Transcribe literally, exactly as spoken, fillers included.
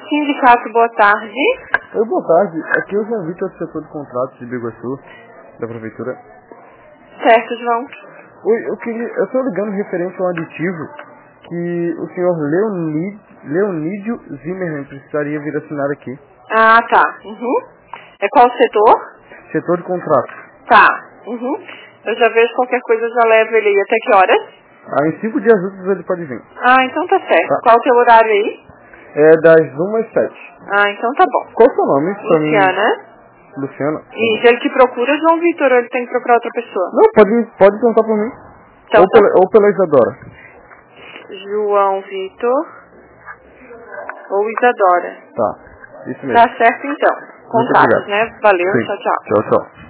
Sindicato, boa tarde. Oi, boa tarde. Aqui é o João Vitor do setor de contratos de Biguaçu, da prefeitura. Certo, João. Oi, eu queria, eu estou ligando referente a um aditivo que o senhor Leonid, Leonídio Zimmermann precisaria vir assinar aqui. Ah, tá. Uhum. É qual setor? Setor de contratos. Tá. Uhum. Eu já vejo qualquer coisa, eu já levo ele aí. Até que horas? Ah, em cinco dias úteis ele pode vir. Ah, então tá certo. Tá. Qual o teu horário aí? É das uma às sete. Ah, então tá bom. Qual o seu nome? Pra mim? Luciana. Luciana. E ele que procura João Vitor, ou ele tem que procurar outra pessoa? Não, pode, pode perguntar por mim. Então, Ou, tá. pela, ou pela Isadora. João Vitor ou Isadora. Tá, isso mesmo. Tá certo então. Muito Contatos, obrigado. né? Valeu, Sim. tchau, tchau. Tchau, tchau.